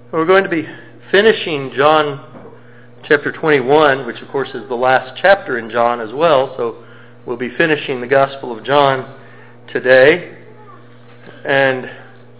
We're going to be finishing John chapter 21, which of course is the last chapter in John as well. So we'll be finishing the Gospel of John today. And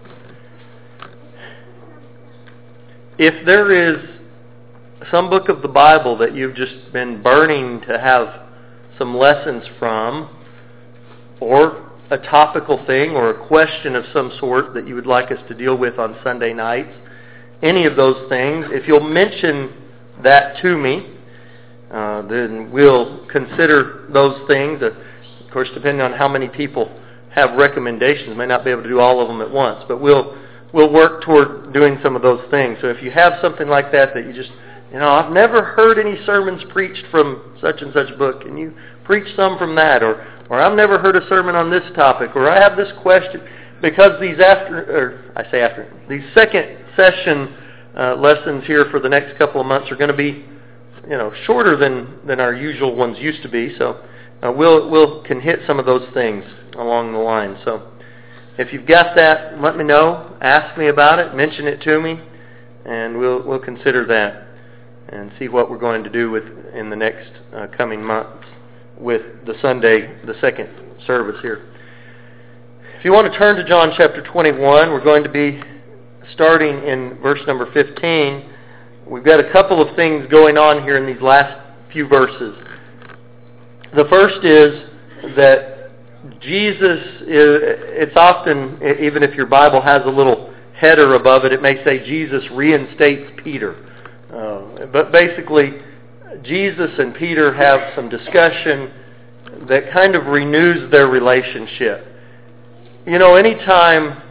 if there is some book of the Bible that you've just been burning to have some lessons from, or a topical thing or a question of some sort that you would like us to deal with on Sunday nights, any of those things, if you'll mention that to me, then we'll consider those things. Of course, depending on how many people have recommendations, may not be able to do all of them at once, but we'll work toward doing some of those things. So if you have something like that you just, I've never heard any sermons preached from such and such book, can you preach some from that? Or I've never heard a sermon on this topic, or I have this question, because these these second session lessons here for the next couple of months are going to be, shorter than our usual ones used to be. So we'll can hit some of those things along the line. So if you've got that, let me know. Ask me about it. Mention it to me, and we'll consider that and see what we're going to do in the next coming months with the second service here. If you want to turn to John chapter 21, we're going to be starting in verse number 15. We've got a couple of things going on here in these last few verses. The first is that Jesus, it's often, even if your Bible has a little header above it, it may say Jesus reinstates Peter. But basically, Jesus and Peter have some discussion that kind of renews their relationship. Anytime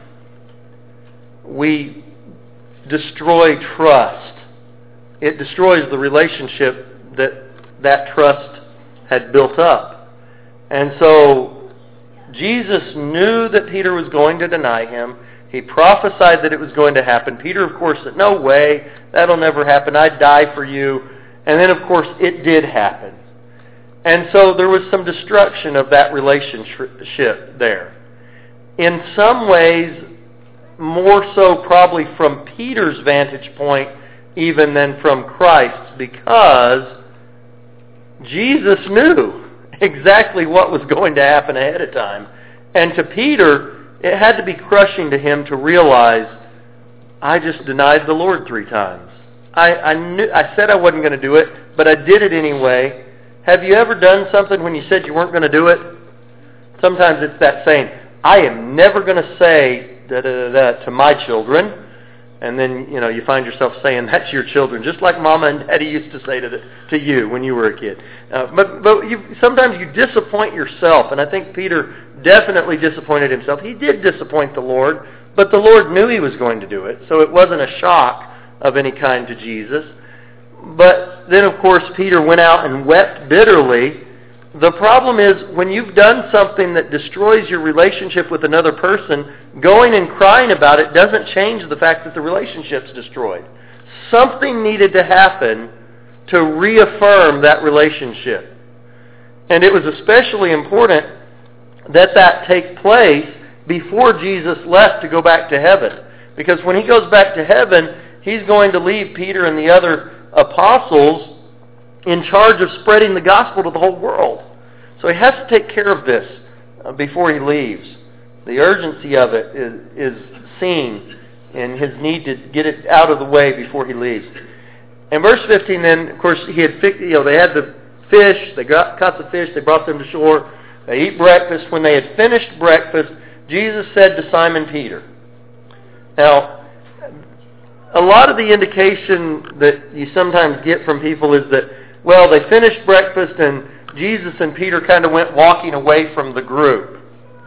we destroy trust, it destroys the relationship that trust had built up. And so Jesus knew that Peter was going to deny him. He prophesied that it was going to happen. Peter, of course, said, "No way, that'll never happen. I'd die for you." And then, of course, it did happen. And so there was some destruction of that relationship there. In some ways, more so probably from Peter's vantage point even than from Christ's, because Jesus knew exactly what was going to happen ahead of time. And to Peter, it had to be crushing to him to realize, I just denied the Lord 3 times. I said I wasn't going to do it, but I did it anyway. Have you ever done something when you said you weren't going to do it? Sometimes it's that saying, I am never going to say da-da-da-da to my children. And then, you find yourself saying that to your children, just like Mama and Daddy used to say to you when you were a kid. But sometimes you disappoint yourself, and I think Peter definitely disappointed himself. He did disappoint the Lord, but the Lord knew he was going to do it, so it wasn't a shock of any kind to Jesus. But then, of course, Peter went out and wept bitterly. The problem is, when you've done something that destroys your relationship with another person, going and crying about it doesn't change the fact that the relationship's destroyed. Something needed to happen to reaffirm that relationship. And it was especially important that take place before Jesus left to go back to heaven. Because when he goes back to heaven, he's going to leave Peter and the other apostles in charge of spreading the gospel to the whole world. So he has to take care of this before he leaves. The urgency of it is seen in his need to get it out of the way before he leaves. In verse 15 then, of course, they had the fish, they caught the fish, they brought them to shore, they eat breakfast. When they had finished breakfast, Jesus said to Simon Peter. Now, a lot of the indication that you sometimes get from people is that, well, they finished breakfast and Jesus and Peter kind of went walking away from the group.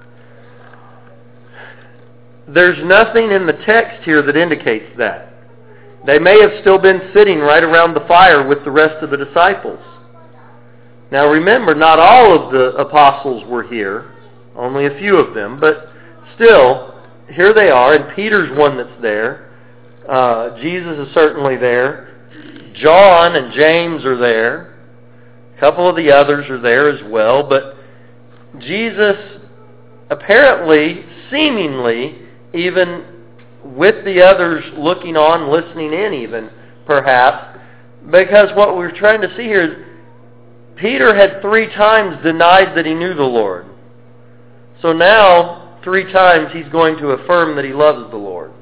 There's nothing in the text here that indicates that. They may have still been sitting right around the fire with the rest of the disciples. Now remember, not all of the apostles were here, only a few of them, but still, here they are, and Peter's one that's there. Jesus is certainly there. John and James are there. A couple of the others are there as well, but Jesus apparently, seemingly, even with the others looking on, listening in even, perhaps, because what we're trying to see here is Peter had 3 times denied that he knew the Lord. So now, 3 times he's going to affirm that he loves the Lord.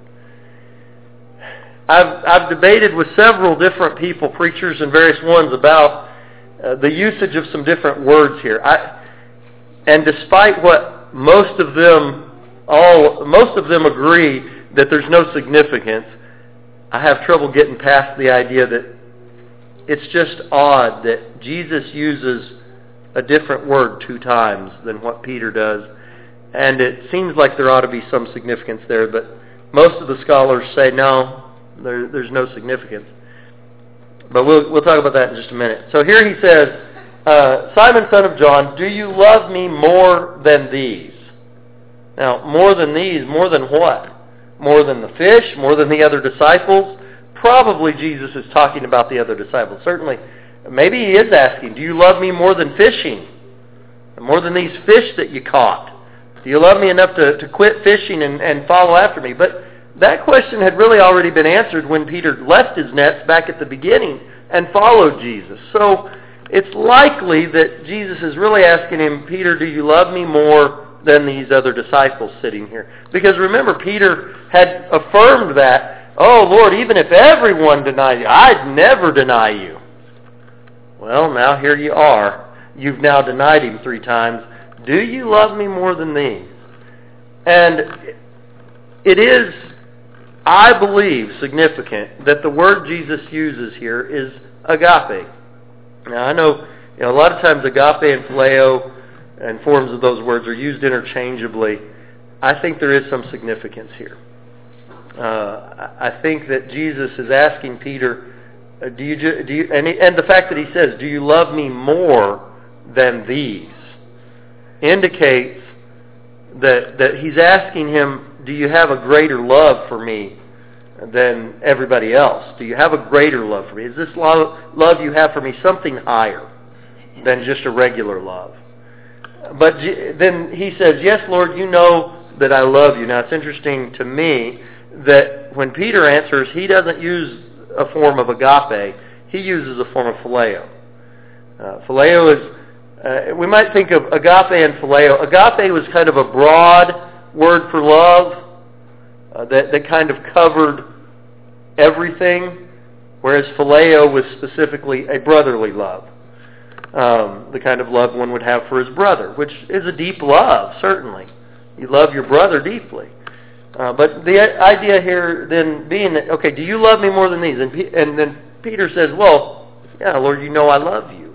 I've debated with several different people, preachers and various ones, about the usage of some different words here. And despite what most of them agree that there's no significance, I have trouble getting past the idea that it's just odd that Jesus uses a different word 2 times than what Peter does. And it seems like there ought to be some significance there, but most of the scholars say no, there's no significance. But we'll talk about that in just a minute. So here he says, Simon, son of John, do you love me more than these? Now, more than these, more than what? More than the fish? More than the other disciples? Probably Jesus is talking about the other disciples. Certainly, maybe he is asking, do you love me more than fishing? More than these fish that you caught? Do you love me enough to quit fishing and follow after me? But that question had really already been answered when Peter left his nets back at the beginning and followed Jesus. So it's likely that Jesus is really asking him, Peter, do you love me more than these other disciples sitting here? Because remember, Peter had affirmed that, oh Lord, even if everyone denied you, I'd never deny you. Well, now here you are. You've now denied him 3 times. Do you love me more than these? And it is, I believe, significant that the word Jesus uses here is agape. Now, I know a lot of times agape and phileo and forms of those words are used interchangeably. I think there is some significance here. I think that Jesus is asking Peter, and the fact that he says, do you love me more than these, indicates that he's asking him, do you have a greater love for me than everybody else? Do you have a greater love for me? Is this love you have for me something higher than just a regular love? But then he says, yes, Lord, you know that I love you. Now, it's interesting to me that when Peter answers, he doesn't use a form of agape. He uses a form of phileo. Phileo is, we might think of agape and phileo. Agape was kind of a broad word for love that kind of covered everything, whereas phileo was specifically a brotherly love. The kind of love one would have for his brother, which is a deep love, certainly. You love your brother deeply. But the idea here then being that, okay, do you love me more than these? And then Peter says, well, yeah, Lord, you know I love you.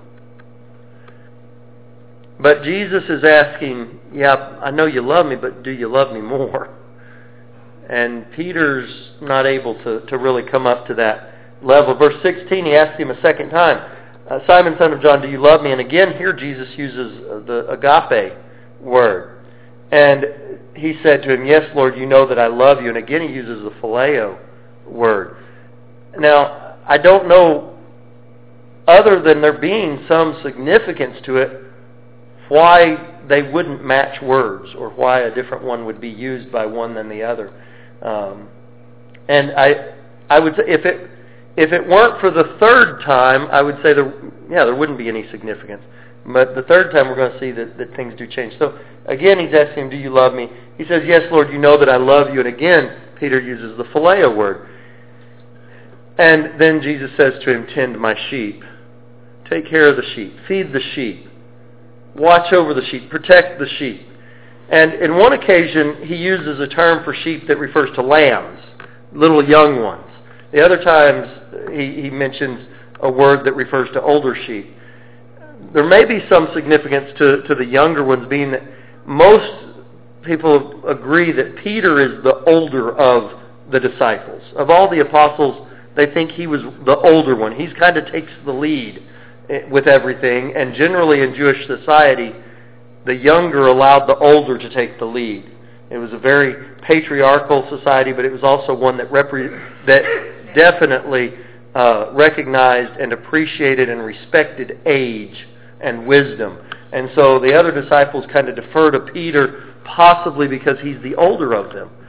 But Jesus is asking, yeah, I know you love me, but do you love me more? And Peter's not able to really come up to that level. Verse 16, he asks him a second time, Simon, son of John, do you love me? And again, here Jesus uses the agape word. And he said to him, yes, Lord, you know that I love you. And again, he uses the phileo word. Now, I don't know, other than there being some significance to it, why they wouldn't match words, or why a different one would be used by one than the other. And I would say, if it weren't for the 3rd time, I would say there wouldn't be any significance. But the 3rd time we're going to see that things do change. So again, he's asking him, do you love me? He says, yes, Lord, you know that I love you. And again, Peter uses the phileo word. And then Jesus says to him, tend my sheep. Take care of the sheep. Feed the sheep. Watch over the sheep. Protect the sheep. And in one occasion, he uses a term for sheep that refers to lambs, little young ones. The other times, he mentions a word that refers to older sheep. There may be some significance to the younger ones, being that most people agree that Peter is the older of the disciples. Of all the apostles, they think he was the older one. He kind of takes the lead with everything, and generally in Jewish society, the younger allowed the older to take the lead. It was a very patriarchal society, but it was also one that definitely recognized and appreciated and respected age and wisdom. And so the other disciples kind of defer to Peter, possibly because he's the older of them.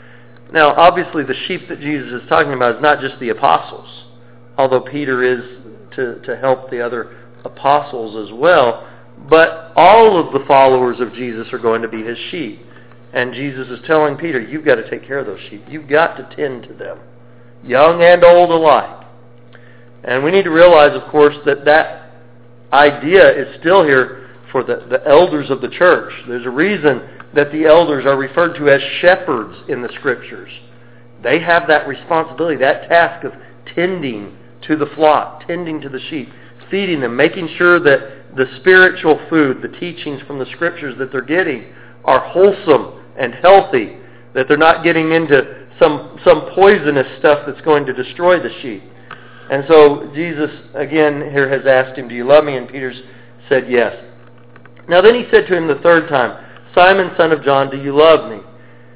Now, obviously, the sheep that Jesus is talking about is not just the apostles, although Peter is to help the other apostles as well. But all of the followers of Jesus are going to be his sheep. And Jesus is telling Peter, you've got to take care of those sheep. You've got to tend to them, young and old alike. And we need to realize, of course, that idea is still here for the elders of the church. There's a reason that the elders are referred to as shepherds in the Scriptures. They have that responsibility, that task of tending to the flock, tending to the sheep, feeding them, making sure that the spiritual food, the teachings from the Scriptures that they're getting are wholesome and healthy, that they're not getting into some poisonous stuff that's going to destroy the sheep. And so Jesus, again, here has asked him, do you love me? And Peter said, yes. Now then he said to him the third time, Simon, son of John, do you love me?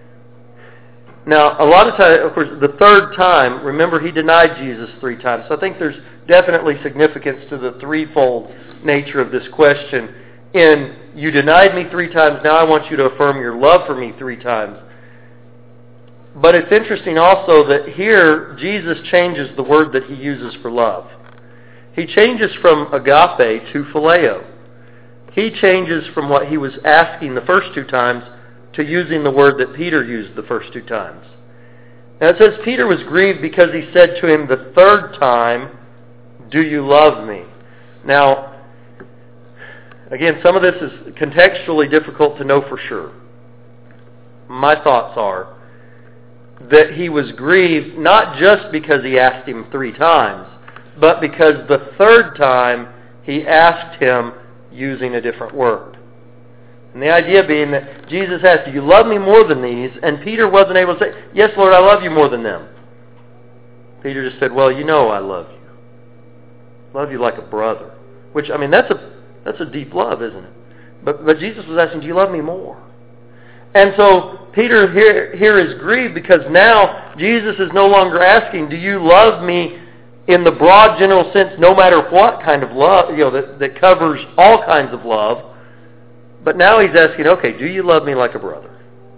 Now, a lot of times, of course, the third time, remember, he denied Jesus 3 times. So I think there's definitely significance to the threefold nature of this question. You denied me 3 times, now I want you to affirm your love for me 3 times. But it's interesting also that here, Jesus changes the word that he uses for love. He changes from agape to phileo. He changes from what he was asking the first 2 times to using the word that Peter used the first 2 times. Now it says Peter was grieved because he said to him the third time, do you love me? Now, again, some of this is contextually difficult to know for sure. My thoughts are that he was grieved not just because he asked him 3 times, but because the third time he asked him using a different word. And the idea being that Jesus asked, do you love me more than these? And Peter wasn't able to say, yes, Lord, I love you more than them. Peter just said, well, you know I love you. Love you like a brother. Which, I mean, that's a deep love, isn't it? But Jesus was asking, do you love me more? And so Peter here is grieved because now Jesus is no longer asking, do you love me in the broad general sense, no matter what kind of love, that covers all kinds of love. But now he's asking, okay, do you love me like a brother?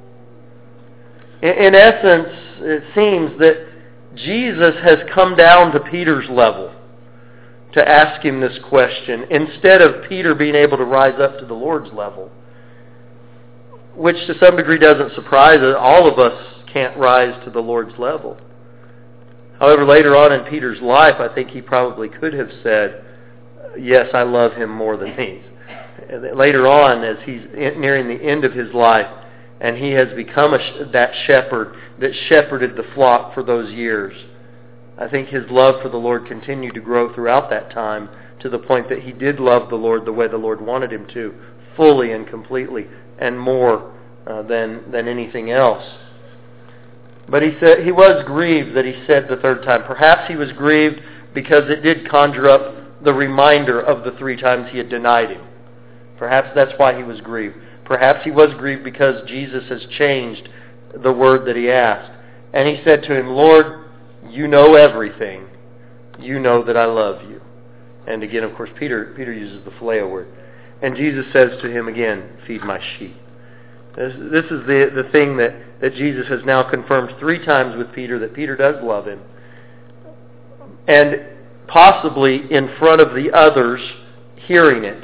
In essence, it seems that Jesus has come down to Peter's level to ask him this question instead of Peter being able to rise up to the Lord's level, which to some degree doesn't surprise us. All of us can't rise to the Lord's level. However, later on in Peter's life, I think he probably could have said, yes, I love him more than these. Later on, as he's nearing the end of his life, and he has become that shepherd that shepherded the flock for those years, I think his love for the Lord continued to grow throughout that time to the point that he did love the Lord the way the Lord wanted him to, fully and completely, and more than anything else. But he said he was grieved that he said the third time. Perhaps he was grieved because it did conjure up the reminder of the 3 times he had denied him. Perhaps that's why he was grieved. Perhaps he was grieved because Jesus has changed the word that he asked. And he said to him, Lord, you know everything. You know that I love you. And again, of course, Peter uses the phileo word. And Jesus says to him again, feed my sheep. This is the thing that Jesus has now confirmed 3 times with Peter, that Peter does love him. And possibly in front of the others hearing it.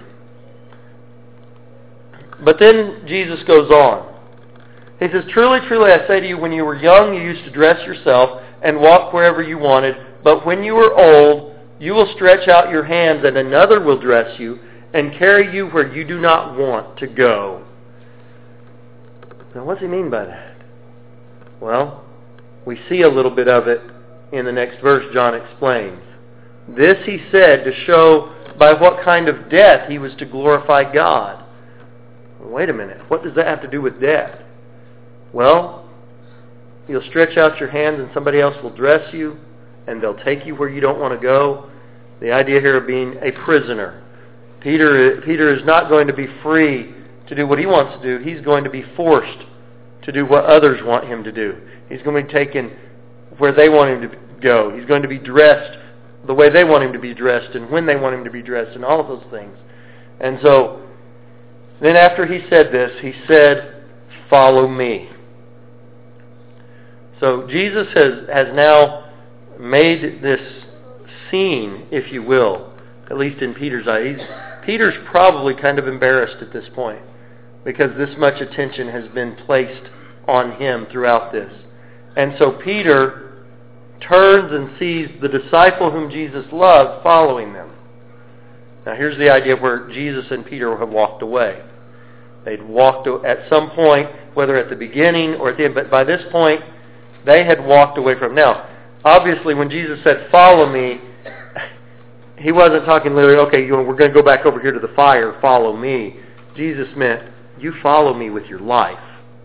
But then Jesus goes on. He says, truly, truly, I say to you, when you were young, you used to dress yourself and walk wherever you wanted. But when you are old, you will stretch out your hands, and another will dress you and carry you where you do not want to go. Now, what does he mean by that? Well, we see a little bit of it in the next verse. John explains. This he said to show by what kind of death he was to glorify God. Wait a minute. What does that have to do with death? Well, you'll stretch out your hands and somebody else will dress you and they'll take you where you don't want to go. The idea here of being a prisoner. Peter is not going to be free to do what he wants to do. He's going to be forced to do what others want him to do. He's going to be taken where they want him to go. He's going to be dressed the way they want him to be dressed and when they want him to be dressed and all of those things. And so, then after he said this, he said, follow me. So Jesus has now made this scene, if you will, at least in Peter's eyes. Peter's probably kind of embarrassed at this point because this much attention has been placed on him throughout this. And so Peter turns and sees the disciple whom Jesus loved following them. Now here's the idea where Jesus and Peter have walked away. They'd walked at some point, whether at the beginning or at the end, but by this point, they had walked away from him. Now, obviously, when Jesus said, "Follow me," he wasn't talking literally, okay, we're going to go back over here to the fire, follow me. Jesus meant, you follow me with your life.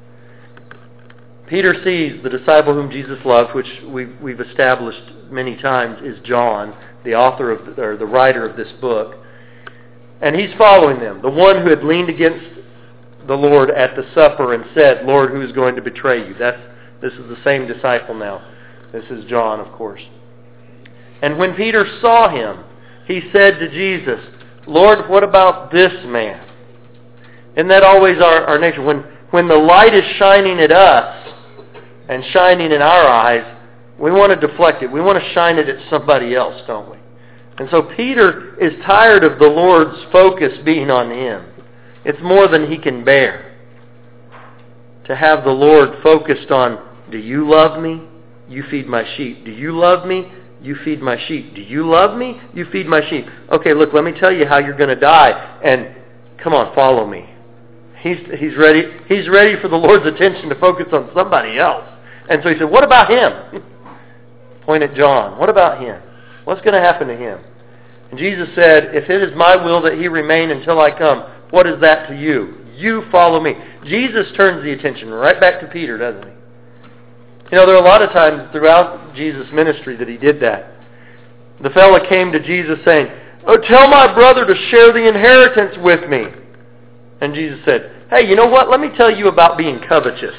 Peter sees the disciple whom Jesus loved, which we've established many times is John, the author of, or the writer of this book. And he's following them. The one who had leaned against the Lord at the supper and said, "Lord, who is going to betray you?" This is the same disciple now. This is John, of course. And when Peter saw him, he said to Jesus, "Lord, what about this man?" Isn't that always our nature? When the light is shining at us and shining in our eyes, we want to deflect it. We want to shine it at somebody else, don't we? And so Peter is tired of the Lord's focus being on him. It's more than he can bear to have the Lord focused on, do you love me? You feed my sheep. Do you love me? You feed my sheep. Do you love me? You feed my sheep. Okay, look, let me tell you how you're going to die. And come on, follow me. He's ready. He's ready for the Lord's attention to focus on somebody else. And so he said, what about him? Point at John. What about him? What's going to happen to him? And Jesus said, if it is my will that he remain until I come, what is that to you? You follow me. Jesus turns the attention right back to Peter, doesn't he? You know, there are a lot of times throughout Jesus' ministry that he did that. The fellow came to Jesus saying, "Oh, tell my brother to share the inheritance with me." And Jesus said, "Hey, you know what? Let me tell you about being covetous.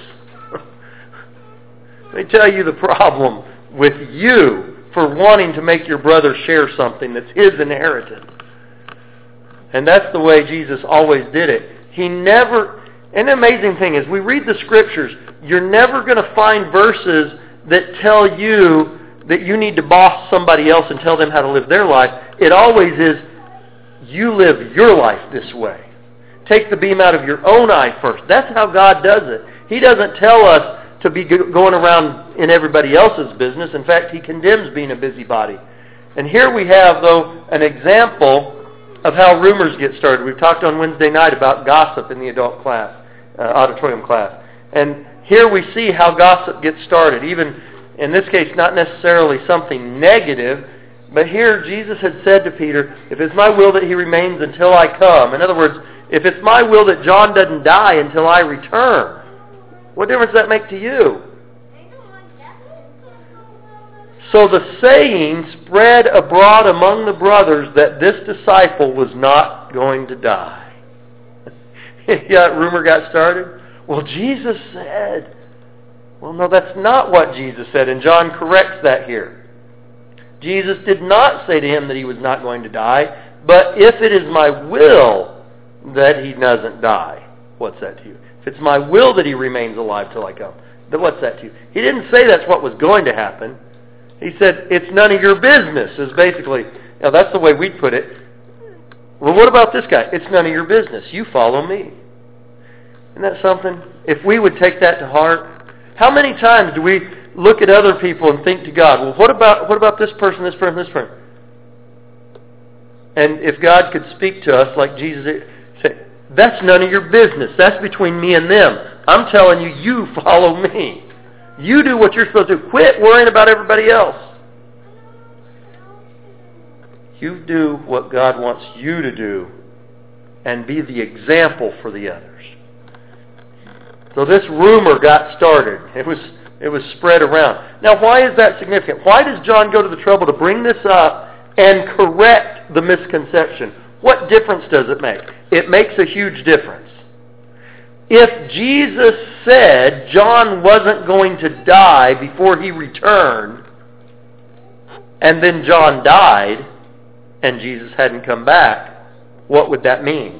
Let me tell you the problem with you for wanting to make your brother share something that's his inheritance." And that's the way Jesus always did it. He never... And the amazing thing is, we read the Scriptures, you're never going to find verses that tell you that you need to boss somebody else and tell them how to live their life. It always is, you live your life this way. Take the beam out of your own eye first. That's how God does it. He doesn't tell us to be going around in everybody else's business. In fact, He condemns being a busybody. And here we have, though, an example of how rumors get started. We've talked on Wednesday night about gossip in the adult class, auditorium class. And here we see how gossip gets started. Even in this case, not necessarily something negative, but here Jesus had said to Peter, if it's my will that he remains until I come. In other words, if it's my will that John doesn't die until I return, what difference does that make to you? So the saying spread abroad among the brothers that this disciple was not going to die. Rumor got started. Well, Jesus said. Well, no, that's not what Jesus said, and John corrects that here. Jesus did not say to him that he was not going to die, but if it is my will that he doesn't die, what's that to you? If it's my will that he remains alive till I come, then what's that to you? He didn't say that's what was going to happen. He said, it's none of your business, is basically, now that's the way we'd put it. Well, what about this guy? It's none of your business. You follow me. Isn't that something? If we would take that to heart, how many times do we look at other people and think to God, well, what about this person, this person, this person? And if God could speak to us like Jesus said, that's none of your business. That's between me and them. I'm telling you, you follow me. You do what you're supposed to do. Quit worrying about everybody else. You do what God wants you to do and be the example for the others. So this rumor got started. It was spread around. Now, why is that significant? Why does John go to the trouble to bring this up and correct the misconception? What difference does it make? It makes a huge difference. If Jesus said John wasn't going to die before he returned, and then John died, and Jesus hadn't come back, what would that mean?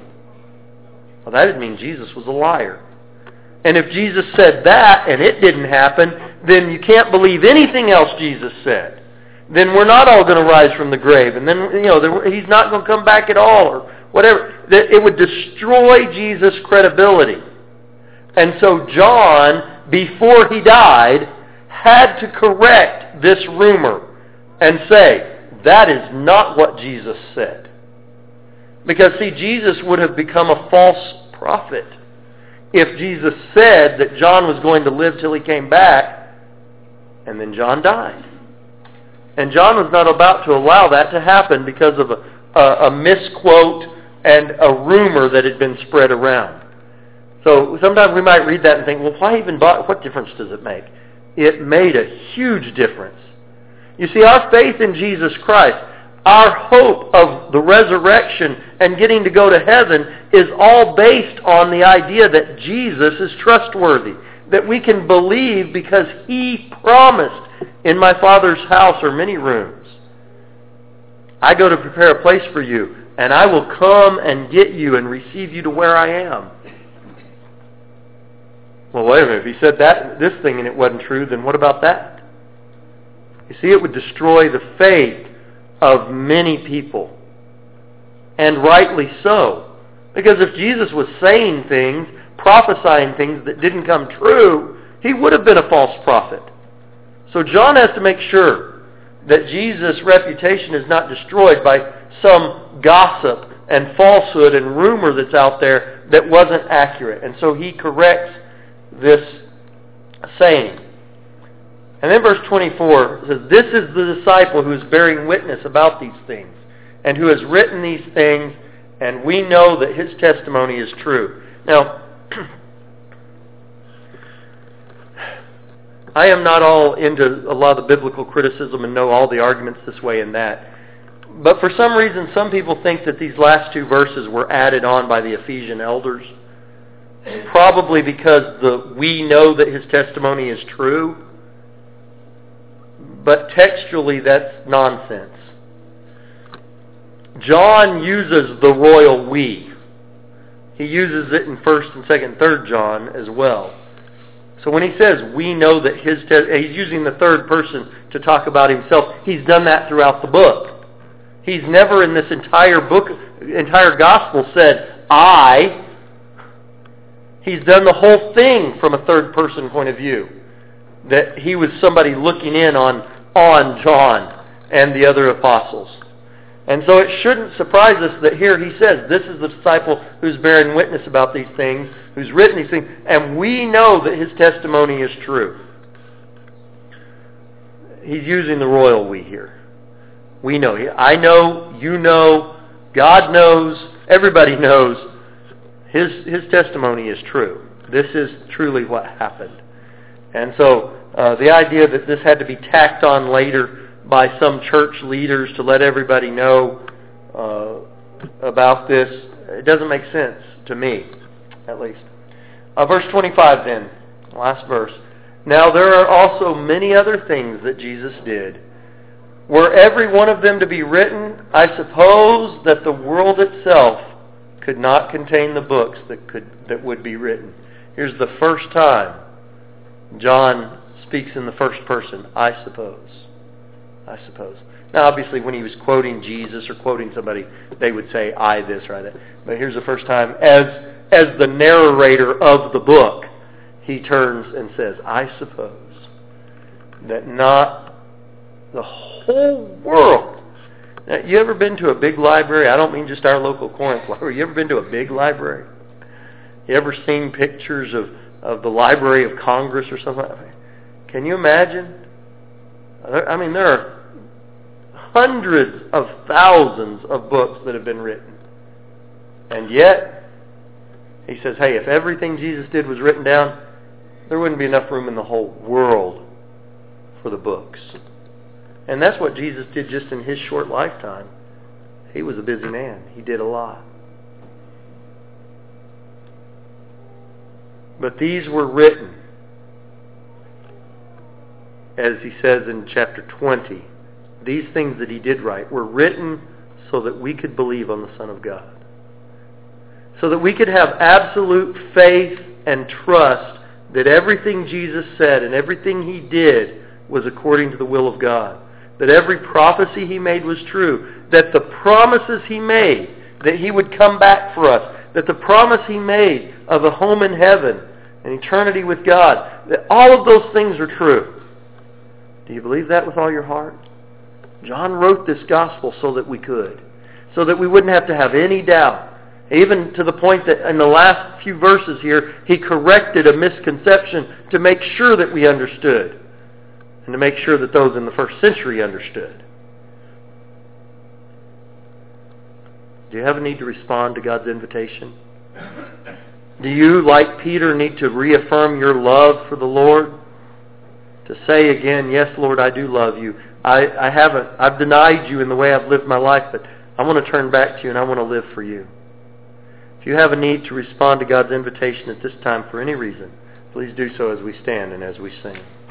Well, that would mean Jesus was a liar. And if Jesus said that, and it didn't happen, then you can't believe anything else Jesus said. Then we're not all going to rise from the grave. And then, he's not going to come back at all or whatever. It would destroy Jesus' credibility. And so John, before he died, had to correct this rumor and say, that is not what Jesus said. Because, see, Jesus would have become a false prophet if Jesus said that John was going to live till he came back, and then John died. And John was not about to allow that to happen because of a misquote and a rumor that had been spread around. So sometimes we might read that and think, well, why even bother? What difference does it make? It made a huge difference. You see, our faith in Jesus Christ, our hope of the resurrection and getting to go to heaven is all based on the idea that Jesus is trustworthy, that we can believe because He promised, in my Father's house are many rooms. I go to prepare a place for you, and I will come and get you and receive you to where I am. Well, wait a minute. If He said this thing and it wasn't true, then what about that? You see, it would destroy the faith of many people. And rightly so. Because if Jesus was saying things, prophesying things that didn't come true, He would have been a false prophet. So John has to make sure that Jesus' reputation is not destroyed by some gossip and falsehood and rumor that's out there that wasn't accurate. And so he corrects this saying. And then verse 24 says, this is the disciple who is bearing witness about these things and who has written these things, and we know that his testimony is true. Now, I am not all into a lot of the biblical criticism and know all the arguments this way and that. But for some reason, some people think that these last two verses were added on by the Ephesian elders. Probably because we know that his testimony is true. But textually, that's nonsense. John uses the royal we. He uses it in 1st and 2nd and 3rd John as well. So when he says we know that he's using the third person to talk about himself. He's done that throughout the book. He's never in this entire gospel said I. He's done the whole thing from a third person point of view. That he was somebody looking in on John and the other apostles. And so it shouldn't surprise us that here he says, this is the disciple who's bearing witness about these things, who's written these things, and we know that his testimony is true. He's using the royal we here. We know. I know, you know, God knows, everybody knows his testimony is true. This is truly what happened. And so the idea that this had to be tacked on later by some church leaders to let everybody know about this, it doesn't make sense to me, at least. Verse 25 then, last verse. Now there are also many other things that Jesus did. Were every one of them to be written, I suppose that the world itself could not contain the books that would be written. Here's the first time John speaks in the first person, I suppose. I suppose. Now, obviously, when he was quoting Jesus or quoting somebody, they would say, I this or I that. But here's the first time, as the narrator of the book, he turns and says, I suppose that not the whole world. Now, you ever been to a big library? I don't mean just our local Corinth library. You ever been to a big library? You ever seen pictures of the Library of Congress or something? Can you imagine? I mean, there are hundreds of thousands of books that have been written. And yet, he says, hey, if everything Jesus did was written down, there wouldn't be enough room in the whole world for the books. And that's what Jesus did just in his short lifetime. He was a busy man. He did a lot. But these were written, as he says in chapter 20, these things that he did write were written so that we could believe on the Son of God. So that we could have absolute faith and trust that everything Jesus said and everything He did was according to the will of God. That every prophecy He made was true. That the promises He made, that He would come back for us, that the promise He made of a home in heaven and eternity with God, that all of those things are true. Do you believe that with all your heart? John wrote this gospel so that we could. So that we wouldn't have to have any doubt. Even to the point that in the last few verses here, he corrected a misconception to make sure that we understood. And to make sure that those in the first century understood. Do you have a need to respond to God's invitation? Do you, like Peter, need to reaffirm your love for the Lord? To say again, yes, Lord, I do love you. I've denied you in the way I've lived my life, but I want to turn back to you and I want to live for you. If you have a need to respond to God's invitation at this time for any reason, please do so as we stand and as we sing.